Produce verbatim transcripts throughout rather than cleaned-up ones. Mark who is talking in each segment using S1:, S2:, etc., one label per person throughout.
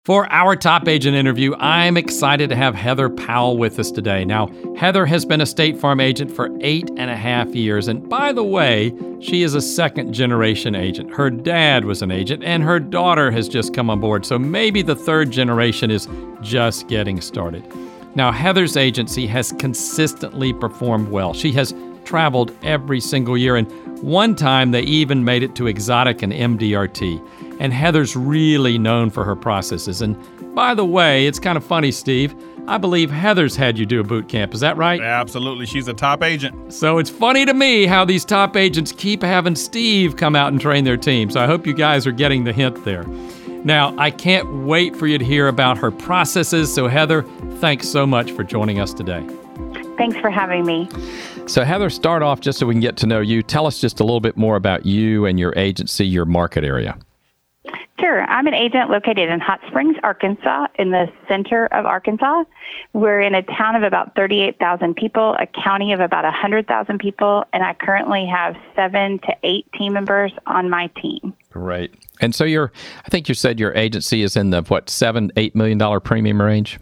S1: For our top agent interview, I'm excited to have Heather Powell with us today. Now, Heather has been a State Farm agent for eight and a half years. And by the way, she is a second generation agent. Her dad was an agent and her daughter has just come on board. So maybe the third generation is just getting started. Now, Heather's agency has consistently performed well. She has traveled every single year. And one time they even made it to Exotic and M D R T. And Heather's really known for her processes. And by the way, it's kind of funny, Steve. I believe Heather's had you do a boot camp. Is that right?
S2: Absolutely. She's a top agent.
S1: So it's funny to me how these top agents keep having Steve come out and train their team. So I hope you guys are getting the hint there. Now, I can't wait for you to hear about her processes. So Heather, thanks so much for joining us today.
S3: Thanks for having me.
S4: So Heather, start off just so we can get to know you. Tell us just a little bit more about you and your agency, your market area.
S3: Sure. I'm an agent located in Hot Springs, Arkansas, in the center of Arkansas. We're in a town of about thirty-eight thousand people, a county of about one hundred thousand people, and I currently have seven to eight team members on my team.
S4: Great. And so you're, I think you said your agency is in the, what, seven, eight million dollar premium range?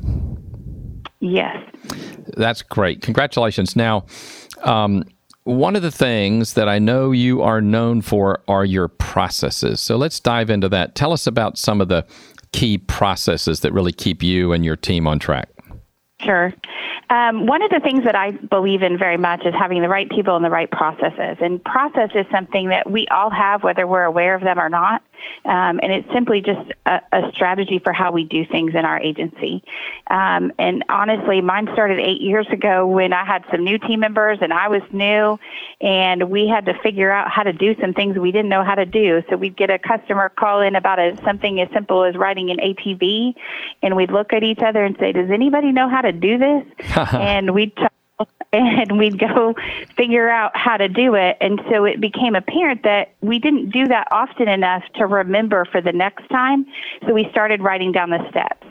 S3: Yes.
S4: That's great. Congratulations. Now, um, one of the things that I know you are known for are your processes. So let's dive into that. Tell us about some of the key processes that really keep you and your team on track.
S3: Sure. Um, one of the things that I believe in very much is having the right people and the right processes. And process is something that we all have, whether we're aware of them or not. Um, and it's simply just a, a strategy for how we do things in our agency. Um, and honestly, mine started eight years ago when I had some new team members and I was new, and we had to figure out how to do some things we didn't know how to do. So we'd get a customer call in about a, something as simple as writing an A T V, and we'd look at each other and say, does anybody know how to do this? And we'd talk and we'd go figure out how to do it. And so it became apparent that we didn't do that often enough to remember for the next time. So we started writing down the steps.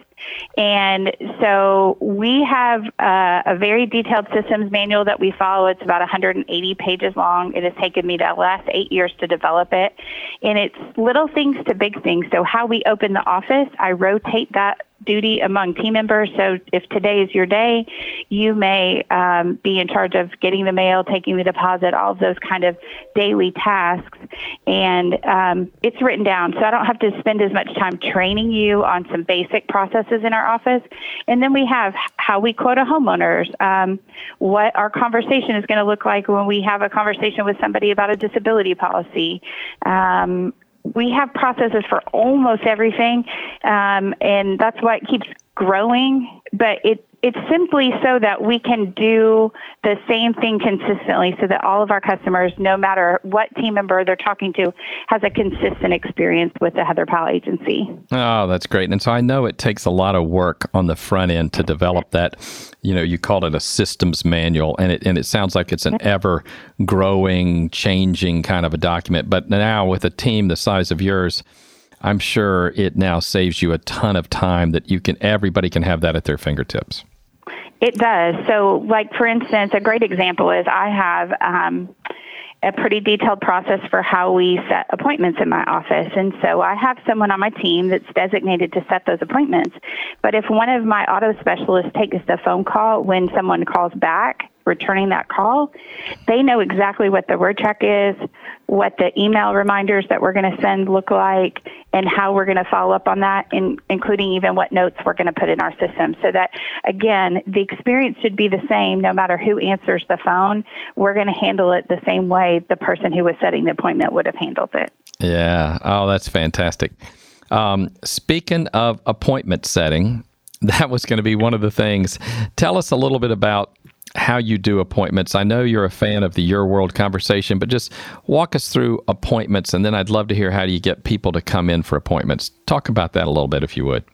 S3: And so we have uh, a very detailed systems manual that we follow. It's about one hundred eighty pages long. It has taken me the last eight years to develop it. And it's little things to big things. So how we open the office, I rotate that duty among team members. So if today is your day, you may um, be in charge of getting the mail, taking the deposit, all of those kind of daily tasks. And um, it's written down, so I don't have to spend as much time training you on some basic processes in our office. And then we have how we quote a homeowners, um, what our conversation is going to look like when we have a conversation with somebody about a disability policy. Um, We have processes for almost everything, um, and that's why it keeps growing. But it it's simply so that we can do the same thing consistently so that all of our customers, no matter what team member they're talking to, has a consistent experience with the Heather Powell agency.
S4: Oh, that's great. And so I know it takes a lot of work on the front end to develop that. You know, you called it a systems manual, and it and it sounds like it's an ever-growing, changing kind of a document. But now with a team the size of yours, I'm sure it now saves you a ton of time that you can, everybody can have that at their fingertips.
S3: It does. So, like, for instance, a great example is I have um, a pretty detailed process for how we set appointments in my office. And so I have someone on my team that's designated to set those appointments. But if one of my auto specialists takes the phone call when someone calls back, returning that call, they know exactly what the word check is, what the email reminders that we're going to send look like, and how we're going to follow up on that, in, including even what notes we're going to put in our system. So that, again, the experience should be the same no matter who answers the phone. We're going to handle it the same way the person who was setting the appointment would have handled it.
S4: Yeah. Oh, that's fantastic. Um, speaking of appointment setting, that was going to be one of the things. Tell us a little bit about how you do appointments. I know you're a fan of the Your World conversation, but just walk us through appointments, and then I'd love to hear how do you get people to come in for appointments. Talk about that a little bit, if you would.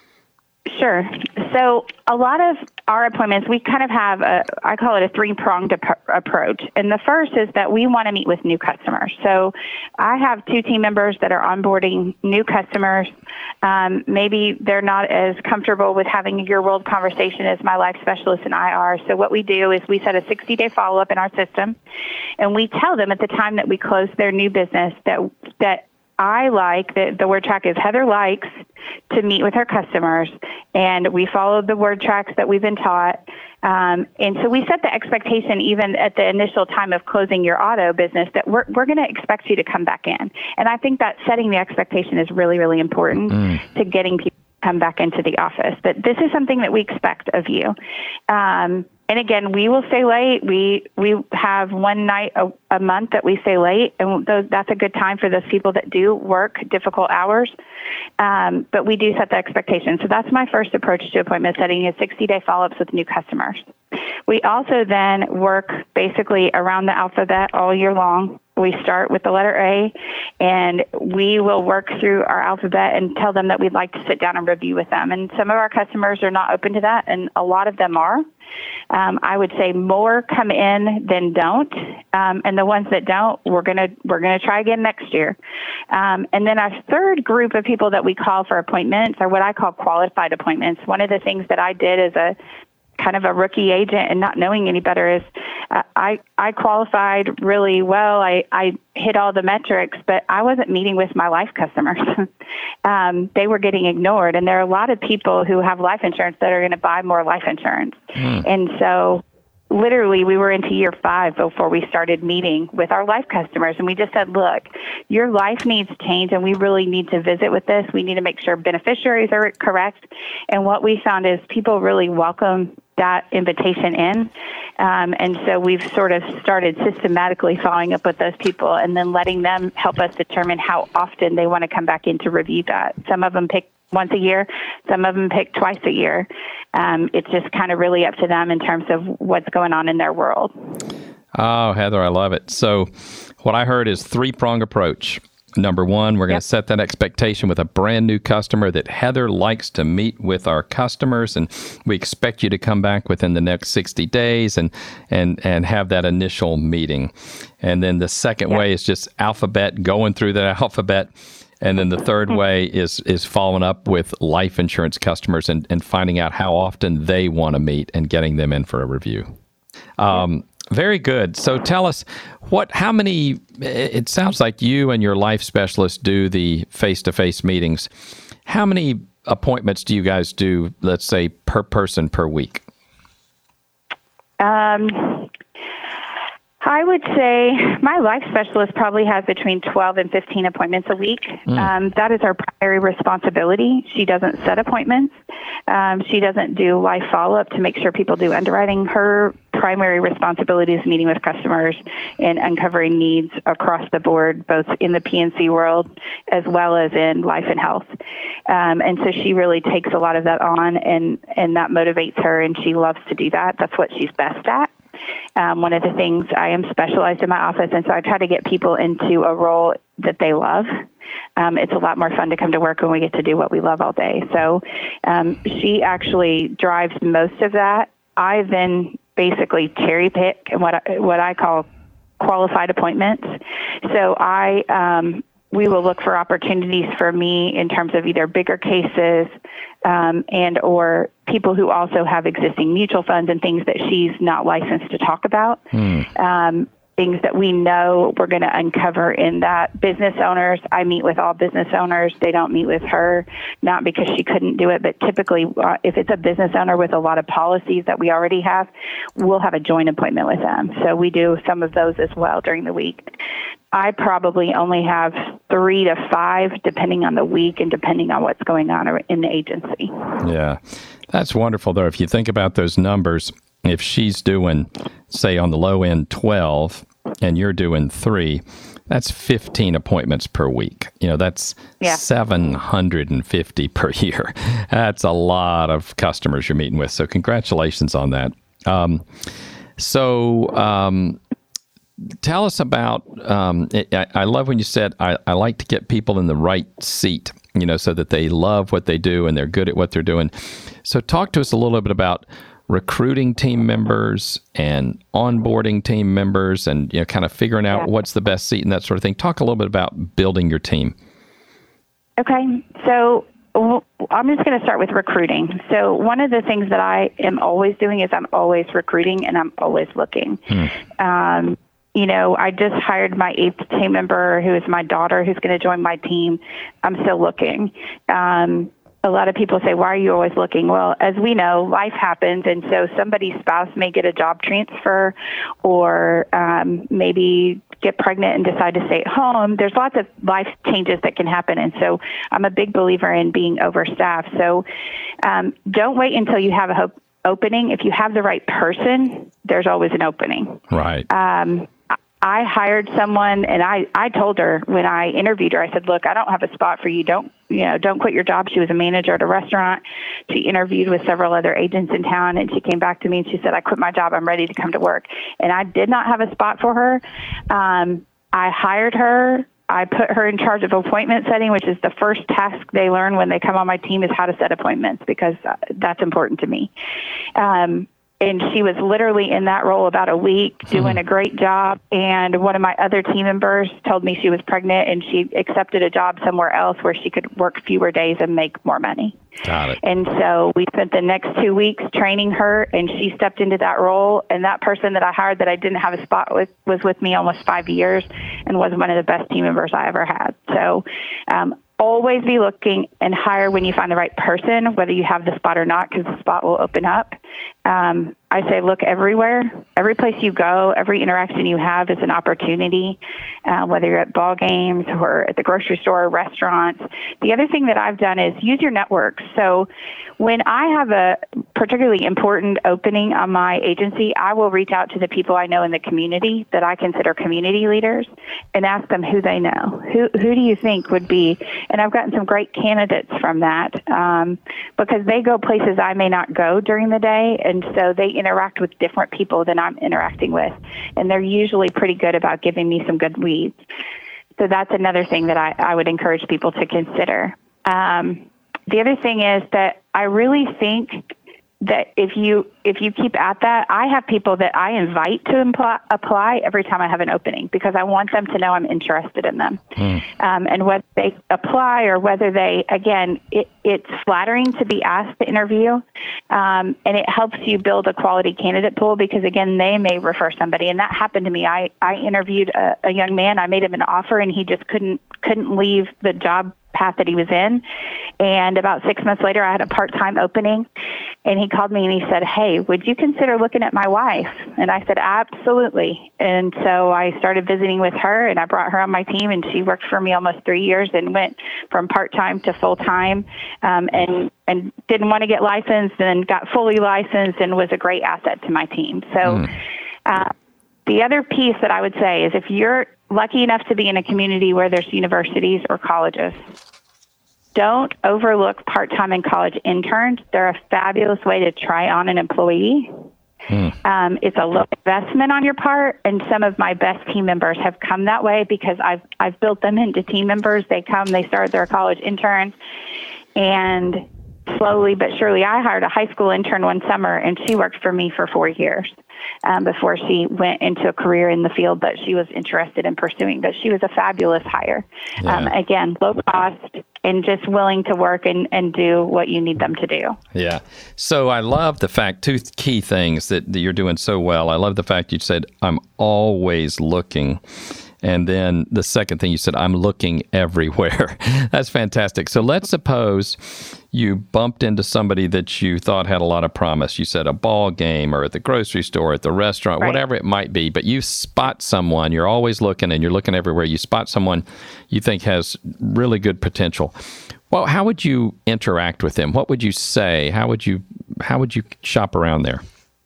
S3: Sure. So a lot of our appointments, we kind of have a, I call it a three-pronged ap- approach. And the first is that we want to meet with new customers. So I have two team members that are onboarding new customers. Um, maybe they're not as comfortable with having a Your World conversation as my life specialist and I are. So what we do is we set a sixty-day follow-up in our system, and we tell them at the time that we close their new business that that I like that the word track is Heather likes to meet with her customers, and we followed the word tracks that we've been taught. Um, and so we set the expectation even at the initial time of closing your auto business that we're, we're going to expect you to come back in. And I think that setting the expectation is really, really important mm. to getting people to come back into the office. But this is something that we expect of you. Um, And again, we will stay late. We we have one night a, a month that we stay late, and those, that's a good time for those people that do work difficult hours. Um, but we do set the expectation. So that's my first approach to appointment setting is sixty-day follow-ups with new customers. We also then work basically around the alphabet all year long. We start with the letter A, and we will work through our alphabet and tell them that we'd like to sit down and review with them. And some of our customers are not open to that, and a lot of them are. Um, I would say more come in than don't, um, and the ones that don't, we're gonna we're gonna try again next year. Um, and then our third group of people that we call for appointments are what I call qualified appointments. One of the things that I did as a kind of a rookie agent and not knowing any better is uh, I, I qualified really well. I, I hit all the metrics, but I wasn't meeting with my life customers. um, they were getting ignored. And there are a lot of people who have life insurance that are going to buy more life insurance. Mm. And so literally we were into year five before we started meeting with our life customers. And we just said, look, your life needs change and we really need to visit with this. We need to make sure beneficiaries are correct. And what we found is people really welcome that invitation in. Um, and so we've sort of started systematically following up with those people and then letting them help us determine how often they want to come back in to review that. Some of them pick once a year. Some of them pick twice a year. Um, it's just kind of really up to them in terms of what's going on in their world.
S4: Oh, Heather, I love it. So what I heard is three-prong approach. Number one, we're going to yep. set that expectation with a brand new customer that Heather likes to meet with our customers, and we expect you to come back within the next sixty days and and and have that initial meeting. And then the second yep. way is just alphabet, going through that alphabet. And then the third way is is following up with life insurance customers and, and finding out how often they want to meet and getting them in for a review. Um, very good. So tell us, what? how many, it sounds like you and your life specialist do the face-to-face meetings. How many appointments do you guys do, let's say, per person per week?
S3: Um. I would say my life specialist probably has between twelve and fifteen appointments a week. Mm. Um, that is our primary responsibility. She doesn't set appointments. Um, she doesn't do life follow-up to make sure people do underwriting. Her primary responsibility is meeting with customers and uncovering needs across the board, both in the P and C world as well as in life and health. Um, and so she really takes a lot of that on, and, and that motivates her, and she loves to do that. That's what she's best at. Um, one of the things, I am specialized in my office, and so I try to get people into a role that they love. Um, it's a lot more fun to come to work when we get to do what we love all day. So um, she actually drives most of that. I then basically cherry pick what I, what I call qualified appointments. So I um, we will look for opportunities for me in terms of either bigger cases um, and or people who also have existing mutual funds and things that she's not licensed to talk about. Mm. Um, things that we know we're going to uncover in that. Business owners, I meet with all business owners. They don't meet with her, not because she couldn't do it, but typically uh, if it's a business owner with a lot of policies that we already have, we'll have a joint appointment with them. So we do some of those as well during the week. I probably only have three to five, depending on the week and depending on what's going on in the agency.
S4: Yeah, that's wonderful, though. If you think about those numbers, if she's doing, say, on the low end, twelve, and you're doing three, that's fifteen appointments per week. You know, that's yeah. seven hundred fifty per year. That's a lot of customers you're meeting with. So congratulations on that. Um, so um, tell us about, um, it, I, I love when you said, I, I like to get people in the right seat, you know, so that they love what they do and they're good at what they're doing. So talk to us a little bit about recruiting team members and onboarding team members and, you know, kind of figuring out yeah. what's the best seat and that sort of thing. Talk a little bit about building your team. Okay. So I'm just going to start with recruiting. So one of the things that I am always doing is I'm always recruiting and I'm always looking. Hmm. Um,
S3: you know, I just hired my eighth team member, who is my daughter, who's going to join my team. I'm still looking. Um, a lot of people say, why are you always looking? Well, as we know, life happens. And so somebody's spouse may get a job transfer or um, maybe get pregnant and decide to stay at home. There's lots of life changes that can happen. And so I'm a big believer in being overstaffed. So um, don't wait until you have a hope opening. If you have the right person, there's always an opening.
S4: Right.
S3: Um, I hired someone, and I, I told her when I interviewed her, I said, look, I don't have a spot for you. Don't, you know, don't quit your job. She was a manager at a restaurant. She interviewed with several other agents in town, and she came back to me and she said, I quit my job. I'm ready to come to work. And I did not have a spot for her. Um, I hired her. I put her in charge of appointment setting, which is the first task they learn when they come on my team, is how to set appointments, because that's important to me. Um, And she was literally in that role about a week, doing a great job. And one of my other team members told me she was pregnant, and she accepted a job somewhere else where she could work fewer days and make more money.
S4: Got it.
S3: And so we spent the next two weeks training her, and she stepped into that role. And that person that I hired that I didn't have a spot with was with me almost five years and was one of the best team members I ever had. So um, always be looking and hire when you find the right person, whether you have the spot or not, because the spot will open up. Um, I say look everywhere. Every place you go, every interaction you have is an opportunity, uh, whether you're at ball games or at the grocery store or restaurants. The other thing that I've done is use your networks. So when I have a particularly important opening on my agency, I will reach out to the people I know in the community that I consider community leaders and ask them who they know. Who who do you think would be? And I've gotten some great candidates from that um, because they go places I may not go during the day, and so they interact with different people than I'm interacting with, and they're usually pretty good about giving me some good leads. So that's another thing that I, I would encourage people to consider. Um, the other thing is that I really think that if you if you keep at that, I have people that I invite to impl- apply every time I have an opening, because I want them to know I'm interested in them. Mm. Um, and whether they apply or whether they, again, it, it's flattering to be asked to interview, um, and it helps you build a quality candidate pool, because, again, they may refer somebody. And that happened to me. I, I interviewed a, a young man. I made him an offer, and he just couldn't couldn't leave the job path that he was in. And about six months later, I had a part-time opening, and he called me and he said, hey, would you consider looking at my wife? And I said, absolutely. And so I started visiting with her, and I brought her on my team, and she worked for me almost three years and went from part-time to full-time, um, and and didn't want to get licensed, and got fully licensed, and was a great asset to my team. So mm. uh, the other piece that I would say is, if you're lucky enough to be in a community where there's universities or colleges, don't overlook part-time and college interns. They're a fabulous way to try on an employee. Hmm. Um, it's a low investment on your part, and some of my best team members have come that way because I've I've built them into team members. They come, they start their college interns, and slowly but surely, I hired a high school intern one summer, and she worked for me for four years um, before she went into a career in the field that she was interested in pursuing. But she was a fabulous hire. Yeah. Um, again, low cost, and just willing to work and, and do what you need them to do.
S4: Yeah. So I love the fact, two key things that, that you're doing so well. I love the fact you said, I'm always looking. And then the second thing you said, I'm looking everywhere. That's fantastic. So let's suppose you bumped into somebody that you thought had a lot of promise. You said a ball game or at the grocery store, at the restaurant, right, whatever it might be. But you spot someone, you're always looking and you're looking everywhere. You spot someone you think has really good potential. Well, how would you interact with them? What would you say? How would you how would you shop around there?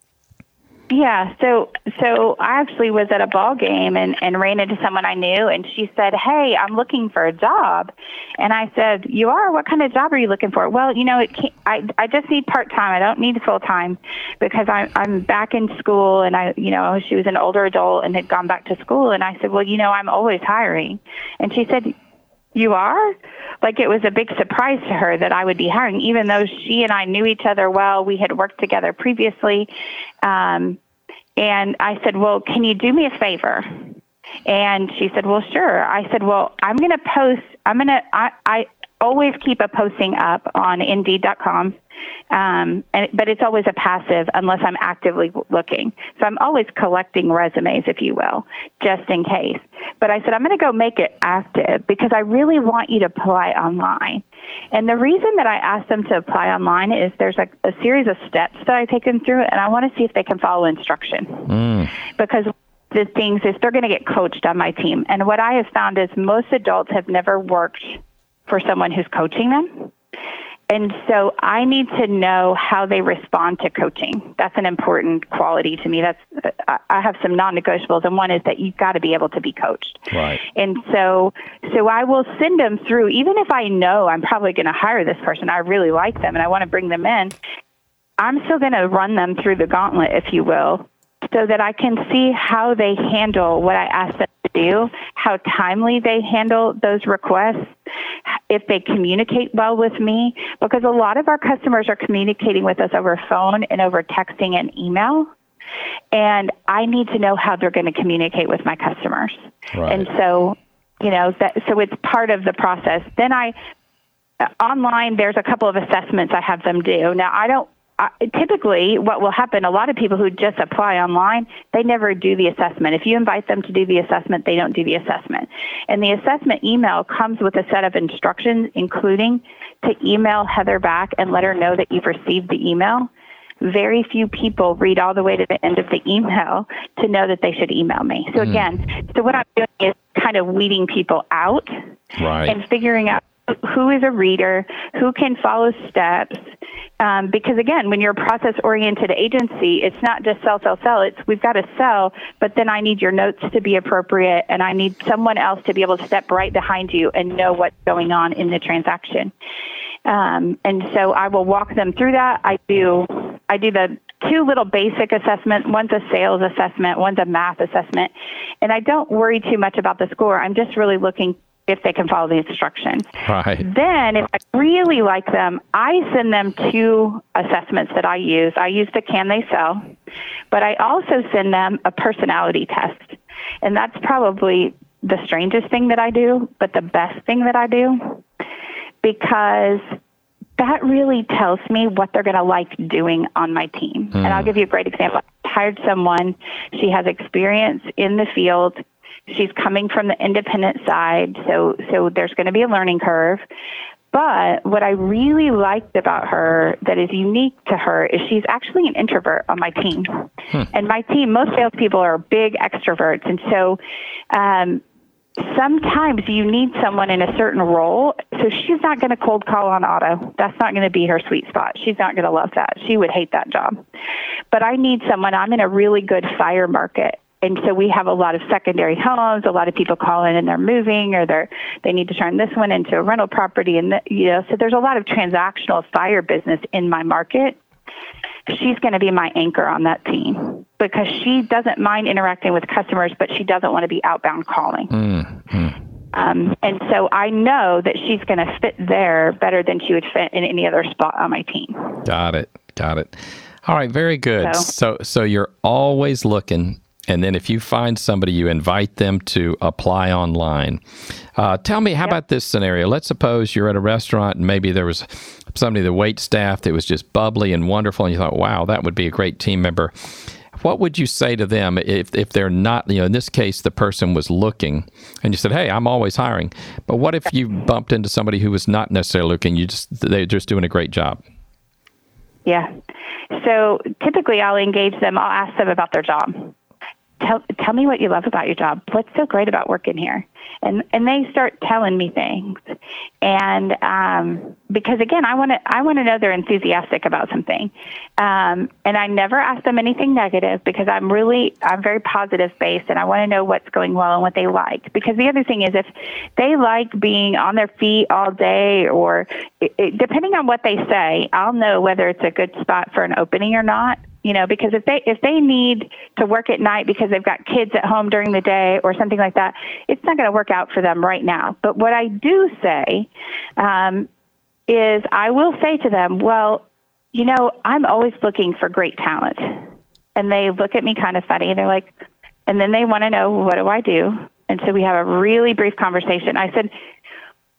S3: Yeah, so so I actually was at a ball game and, and ran into someone I knew, and she said, hey, I'm looking for a job. And I said, you are? What kind of job are you looking for? Well, you know, it can't, I I just need part-time. I don't need full-time because I'm, I'm back in school, and I, you know, she was an older adult and had gone back to school. And I said, well, you know, I'm always hiring. And she said, you are? Like, it was a big surprise to her that I would be hiring, even though she and I knew each other well. We had worked together previously. Um, and I said, well, can you do me a favor? And she said, well, sure. I said, well, I'm going to post, I'm going to, I, I always keep a posting up on Indeed dot com Um, and, but it's always a passive unless I'm actively looking. So I'm always collecting resumes, if you will, just in case. But I said, I'm going to go make it active because I really want you to apply online. And the reason that I asked them to apply online is there's a, a series of steps that I take them through, and I want to see if they can follow instruction. Mm. Because the things is they're going to get coached on my team. And what I have found is most adults have never worked for someone who's coaching them. And so I need to know how they respond to coaching. That's an important quality to me. That's I have some non-negotiables, and one is that you've got to be able to be coached.
S4: Right.
S3: And so, so I will send them through, even if I know I'm probably going to hire this person. I really like them, and I want to bring them in. I'm still going to run them through the gauntlet, if you will, so that I can see how they handle what I ask them to do, how timely they handle those requests, if they communicate well with me, because a lot of our customers are communicating with us over phone and over texting and email. And I need to know how they're going to communicate with my customers.
S4: Right.
S3: And so, you know, that, so it's part of the process. Then I, uh, online, there's a couple of assessments I have them do. Now, I don't, I, typically what will happen, a lot of people who just apply online, they never do the assessment. If you invite them to do the assessment, they don't do the assessment. And the assessment email comes with a set of instructions, including to email Heather back and let her know that you've received the email. Very few people read all the way to the end of the email to know that they should email me. So mm. again, so what I'm doing is kind of weeding people out
S4: right.
S3: and figuring out who is a reader, who can follow steps. Um, because again, when you're a process-oriented agency, it's not just sell, sell, sell. It's we've got to sell, but then I need your notes to be appropriate, and I need someone else to be able to step right behind you and know what's going on in the transaction. Um, and so I will walk them through that. I do, I do the two little basic assessments. One's a sales assessment, one's a math assessment, and I don't worry too much about the score. I'm just really looking if they can follow the instructions.
S4: Right.
S3: Then if I really like them, I send them two assessments that I use. I use the Can They Sell, but I also send them a personality test. And that's probably the strangest thing that I do, but the best thing that I do, because that really tells me what they're going to like doing on my team. Mm. And I'll give you a great example. I hired someone. She has experience in the field. She's coming from the independent side, so so there's going to be a learning curve. But what I really liked about her that is unique to her is she's actually an introvert on my team. Hmm. And my team, most salespeople are big extroverts. And so um, sometimes you need someone in a certain role. So she's not going to cold call on auto. That's not going to be her sweet spot. She's not going to love that. She would hate that job. But I need someone. I'm in a really good fire market. And so we have a lot of secondary homes. A lot of people call in and they're moving, or they're they need to turn this one into a rental property, and the, you know, so there's a lot of transactional fire business in my market. She's going to be my anchor on that team because she doesn't mind interacting with customers, but she doesn't want to be outbound calling. Mm-hmm. Um, and so I know that she's going to fit there better than she would fit in any other spot on my team.
S4: Got it. Got it. All right. Very good. So, so, so you're always looking. And then if you find somebody, you invite them to apply online. Uh, tell me, how yep. about this scenario? Let's suppose you're at a restaurant and maybe there was somebody, the wait staff, that was just bubbly and wonderful, and you thought, wow, that would be a great team member. What would you say to them if if they're not, you know, in this case, the person was looking and you said, hey, I'm always hiring. But what if you bumped into somebody who was not necessarily looking, you just they're just doing a great job?
S3: Yeah. So typically I'll engage them. I'll ask them about their job. Tell tell me what you love about your job. What's so great about working here? And and they start telling me things. And um, because again, I want to I want to know they're enthusiastic about something. Um, and I never ask them anything negative because I'm really I'm very positive based, and I want to know what's going well and what they like. Because the other thing is, if they like being on their feet all day, or it, it, depending on what they say, I'll know whether it's a good spot for an opening or not. You know, because if they if they need to work at night because they've got kids at home during the day or something like that, it's not going to work out for them right now. But what I do say um, is I will say to them, well, you know, I'm always looking for great talent. And they look at me kind of funny, and they're like, and then they want to know, what do I do? And so we have a really brief conversation. I said, I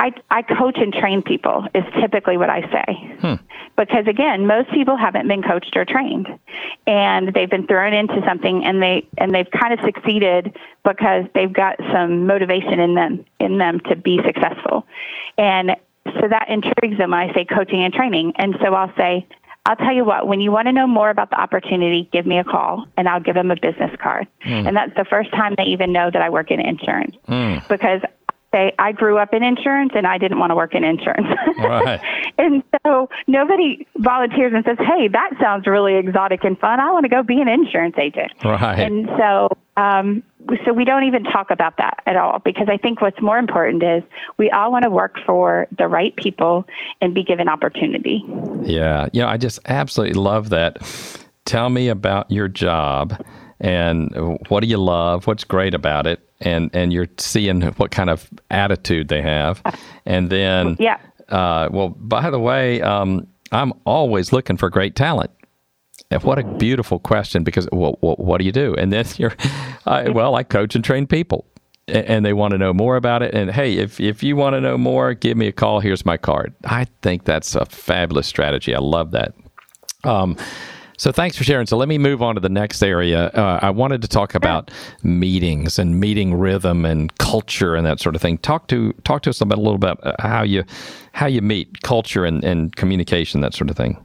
S3: I, I coach and train people is typically what I say.
S4: Hmm.
S3: Because again, most people haven't been coached or trained, and they've been thrown into something, and they and they've kind of succeeded because they've got some motivation in them in them to be successful, and so that intrigues them when I say coaching and training. And so I'll say, I'll tell you what, when you want to know more about the opportunity, give me a call, and I'll give them a business card. Mm. And that's the first time they even know that I work in insurance, mm. because say I grew up in insurance and I didn't want to work in insurance.
S4: Right.
S3: And so nobody volunteers and says, hey, that sounds really exotic and fun. I want to go be an insurance agent.
S4: Right.
S3: And so, um, so we don't even talk about that at all, because I think what's more important is we all want to work for the right people and be given opportunity.
S4: Yeah. You know, I just absolutely love that. Tell me about your job and what do you love? What's great about it? And and you're seeing what kind of attitude they have. And then,
S3: yeah.
S4: uh, well, by the way, um, I'm always looking for great talent. And what a beautiful question, because well, well, what do you do? And then you're, uh, well, I coach and train people, and, and they want to know more about it. And hey, if if you want to know more, give me a call. Here's my card. I think that's a fabulous strategy. I love that. Um, so thanks for sharing. So let me move on to the next area. Uh, I wanted to talk about meetings and meeting rhythm and culture and that sort of thing. Talk to talk to us about a little bit about how you how you meet culture and, and communication, that sort of thing.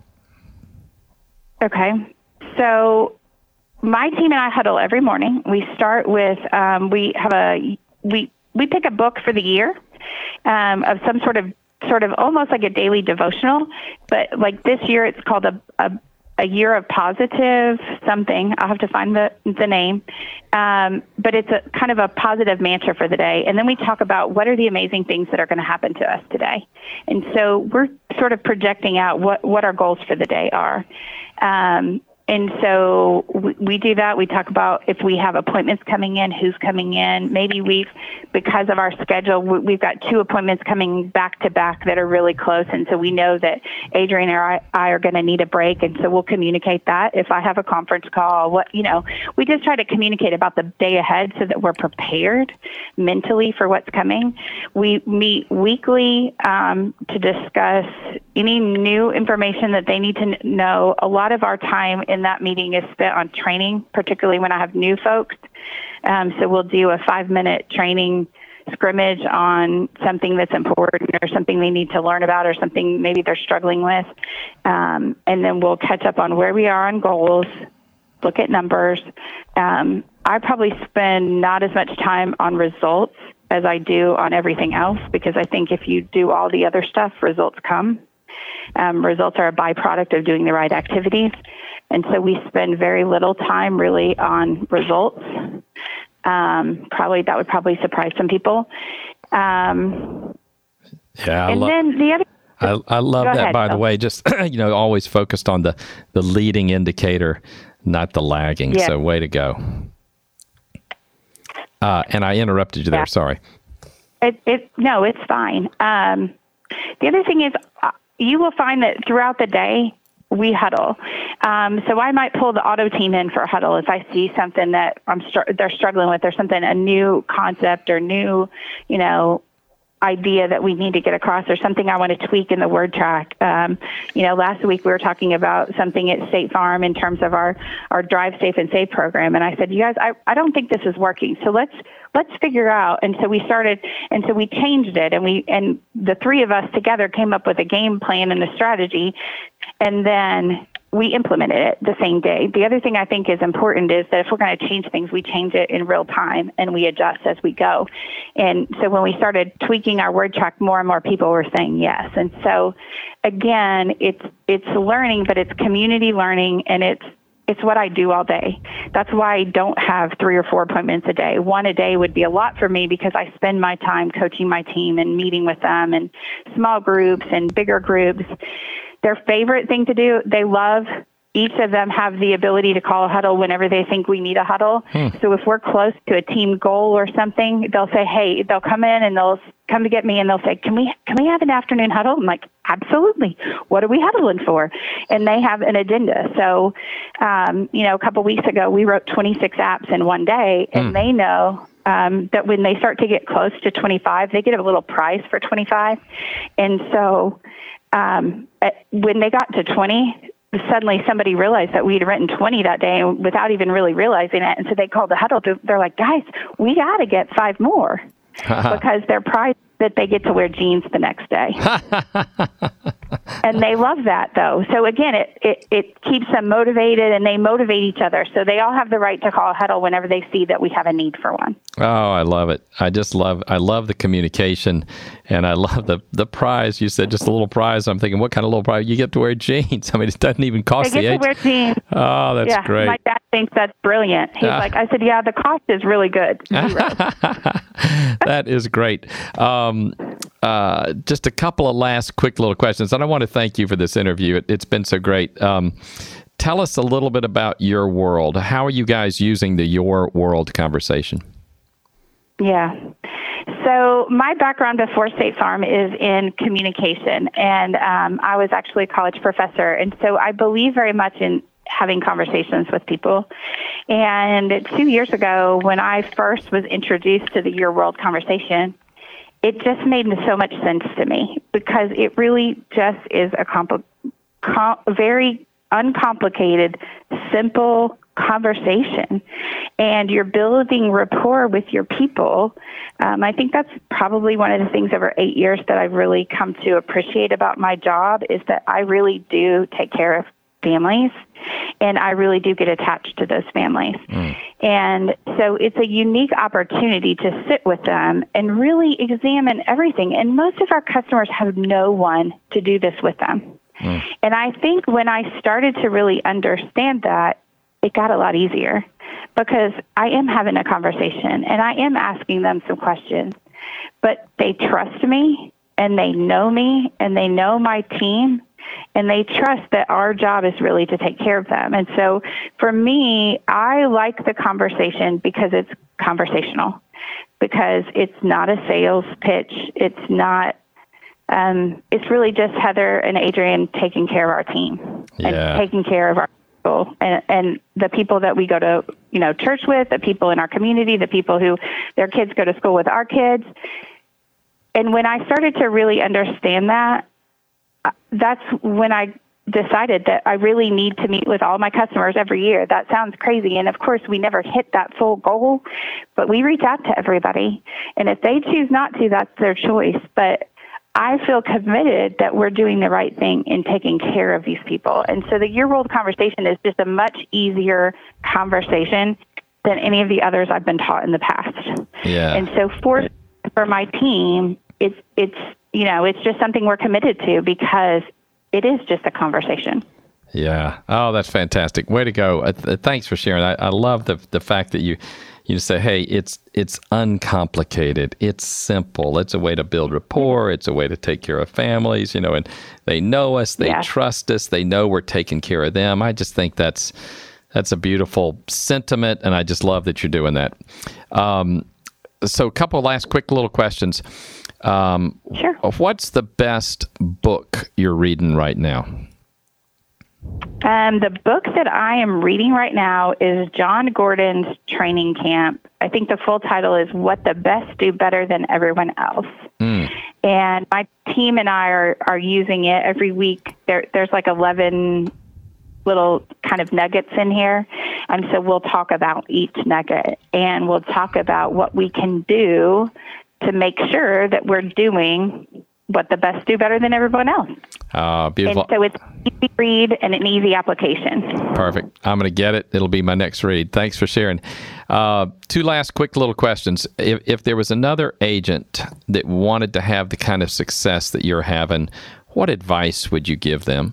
S3: Okay. So my team and I huddle every morning. We start with, um, we have a, we, we pick a book for the year, um, of some sort of, sort of almost like a daily devotional, but like this year it's called a, a, a year of positive something. I'll have to find the, the name. Um, but it's a kind of a positive mantra for the day. And then we talk about what are the amazing things that are going to happen to us today. And so we're sort of projecting out what, what our goals for the day are. Um, and so we, we do that. We talk about if we have appointments coming in, who's coming in. Maybe we've, because of our schedule, we, we've got two appointments coming back to back that are really close. And so we know that Adrienne or I, I are going to need a break. And so we'll communicate that. If I have a conference call, what, you know, we just try to communicate about the day ahead so that we're prepared mentally for what's coming. We meet weekly, um, to discuss any new information that they need to know. A lot of our time in that meeting is spent on training, particularly when I have new folks. Um, so we'll do a five-minute training scrimmage on something that's important or something they need to learn about or something maybe they're struggling with. Um, and then we'll catch up on where we are on goals, look at numbers. Um, I probably spend not as much time on results as I do on everything else, because I think if you do all the other stuff, results come. Um, results are a byproduct of doing the right activities. And so we spend very little time really on results. Um, probably that would probably surprise some people. Um,
S4: yeah, I
S3: and
S4: lo-
S3: then the other.
S4: I, I love that.
S3: Ahead,
S4: by
S3: Phil.
S4: the way, just you know, always focused on the the leading indicator, not the lagging.
S3: Yeah.
S4: So way to go. Uh, and I interrupted you there.
S3: Yeah.
S4: Sorry.
S3: It, it no, it's fine. Um, the other thing is, uh, you will find that throughout the day, we huddle. Um, so I might pull the auto team in for a huddle if I see something that I'm str- they're struggling with, or something, a new concept or new, you know, idea that we need to get across, or something I want to tweak in the word track. Um, you know, last week we were talking about something at State Farm in terms of our, our Drive Safe and Save program. And I said, you guys, I, I don't think this is working. So let's, let's figure out. And so we started, and so we changed it, and we, and the three of us together came up with a game plan and a strategy. And then we implemented it the same day. The other thing I think is important is that if we're going to change things, we change it in real time and we adjust as we go. And so when we started tweaking our word track, more and more people were saying yes. And so again, it's it's learning, but it's community learning, and it's it's what I do all day. That's why I don't have three or four appointments a day. One a day would be a lot for me, because I spend my time coaching my team and meeting with them, and small groups and bigger groups. Their favorite thing to do, they love, each of them have the ability to call a huddle whenever they think we need a huddle. Hmm. So if we're close to a team goal or something, they'll say, hey, they'll come in and they'll come to get me and they'll say, can we can we have an afternoon huddle? I'm like, absolutely. What are we huddling for? And they have an agenda. So, um, you know, a couple weeks ago, we wrote twenty-six apps in one day, and hmm. they know um, that when they start to get close to twenty-five, they get a little prize for twenty-five. And so um, at, when they got to twenty, suddenly somebody realized that we'd written twenty that day without even really realizing it. And so they called the huddle. To, they're like, guys, we got to get five more because their prize that they get to wear jeans the next day. And they love that, though. So, again, it, it, it keeps them motivated, and they motivate each other. So they all have the right to call a huddle whenever they see that we have a need for one.
S4: Oh, I love it. I just love I love the communication, and I love the, the prize. You said just a little prize. I'm thinking, what kind of little prize? You get to wear jeans. I mean, it doesn't even cost
S3: they
S4: the
S3: get
S4: age.
S3: to wear jeans.
S4: Oh, that's
S3: yeah,
S4: great.
S3: My dad thinks that's brilliant. He's
S4: Ah.
S3: like, I said, yeah, the cost is really good. Zero.
S4: That is great. Um, uh, just a couple of last quick little questions. And I want to thank you for this interview. It, it's been so great. Um, tell us a little bit about Your World. How are you guys using the Your World conversation?
S3: Yeah. So my background before State Farm is in communication, and um, I was actually a college professor. And so I believe very much in having conversations with people. And two years ago, when I first was introduced to the Your World conversation, it just made so much sense to me because it really just is a compl- com- very uncomplicated, simple conversation. And you're building rapport with your people. Um, I think that's probably one of the things over eight years that I've really come to appreciate about my job is that I really do take care of families, and I really do get attached to those families. Mm. And so it's a unique opportunity to sit with them and really examine everything. And most of our customers have no one to do this with them. Mm. And I think when I started to really understand that, it got a lot easier because I am having a conversation and I am asking them some questions, but they trust me and they know me and they know my team. And they trust that our job is really to take care of them. And so for me, I like the conversation because it's conversational, because it's not a sales pitch. It's not, um, it's really just Heather and Adrian taking care of our team
S4: yeah.
S3: and taking care of our people and, and the people that we go to, you know, church with, the people in our community, the people who their kids go to school with our kids. And when I started to really understand that, that's when I decided that I really need to meet with all my customers every year. That sounds crazy. And of course, we never hit that full goal, but we reach out to everybody. And if they choose not to, that's their choice. But I feel committed that we're doing the right thing in taking care of these people. And so the Your World conversation is just a much easier conversation than any of the others I've been taught in the past.
S4: Yeah.
S3: And so for, for my team, it's, it's, you know, it's just something we're committed to because it is just a conversation.
S4: Yeah. Oh, that's fantastic. Way to go. Uh, th- thanks for sharing. I, I love the the fact that you you say, hey, it's it's uncomplicated. It's simple. It's a way to build rapport. It's a way to take care of families, you know, and they know us. They
S3: yeah.
S4: trust us. They know we're taking care of them. I just think that's that's a beautiful sentiment, and I just love that you're doing that. Um, so a couple of last quick little questions. Um,
S3: sure.
S4: What's the best book you're reading right now?
S3: Um, the book that I am reading right now is John Gordon's Training Camp. I think the full title is What the Best Do Better Than Everyone Else. Mm. And my team and I are, are using it every week. There, there's like eleven little kind of nuggets in here. And so we'll talk about each nugget and we'll talk about what we can do to make sure that we're doing what the best do better than everyone else.
S4: Uh, beautiful.
S3: And so it's easy read and an easy application.
S4: Perfect. I'm going to get it. It'll be my next read. Thanks for sharing. Uh, two last quick little questions. If, if there was another agent that wanted to have the kind of success that you're having, what advice would you give them?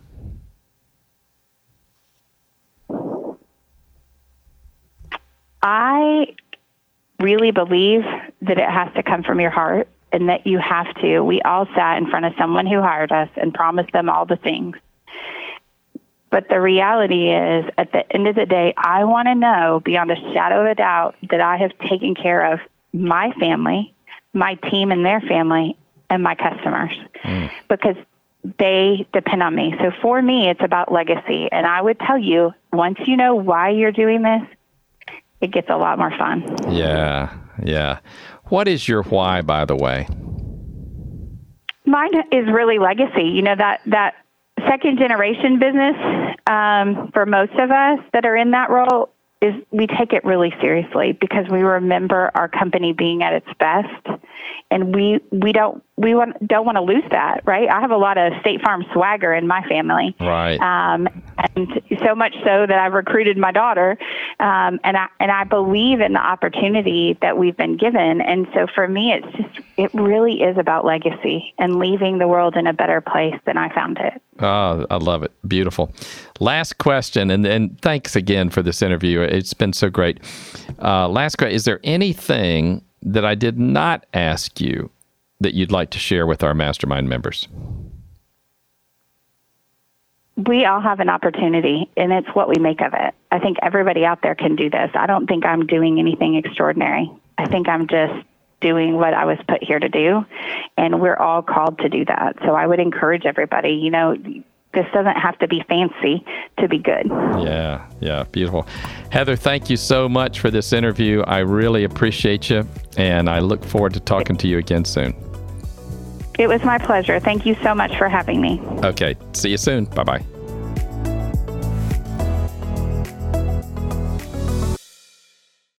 S3: I really believe that it has to come from your heart and that you have to. We all sat in front of someone who hired us and promised them all the things. But the reality is, at the end of the day, I want to know beyond a shadow of a doubt that I have taken care of my family, my team and their family, and my customers mm. because they depend on me. So for me, it's about legacy. And I would tell you, once you know why you're doing this, it gets a lot more fun.
S4: Yeah. yeah. What is your why, by the way?
S3: Mine is really legacy. You know, that, that second generation business, um, for most of us that are in that role, is we take it really seriously because we remember our company being at its best, and we we don't we want don't want to lose that, right? I have a lot of State Farm swagger in my family,
S4: right?
S3: Um, and so much so that I've recruited my daughter, um, and I and I believe in the opportunity that we've been given. And so for me, it's just it really is about legacy and leaving the world in a better place than I found it.
S4: Oh, I love it. Beautiful. Last question, and, and thanks again for this interview. It's been so great. Uh, last question, is there anything that I did not ask you that you'd like to share with our mastermind members?
S3: We all have an opportunity, and it's what we make of it. I think everybody out there can do this. I don't think I'm doing anything extraordinary. I think I'm just doing what I was put here to do, and we're all called to do that. So I would encourage everybody, you know, this doesn't have to be fancy to be good.
S4: Yeah, yeah, beautiful. Heather, thank you so much for this interview. I really appreciate you, and I look forward to talking to you again soon.
S3: It was my pleasure. Thank you so much for having me.
S4: Okay, see you soon. Bye-bye.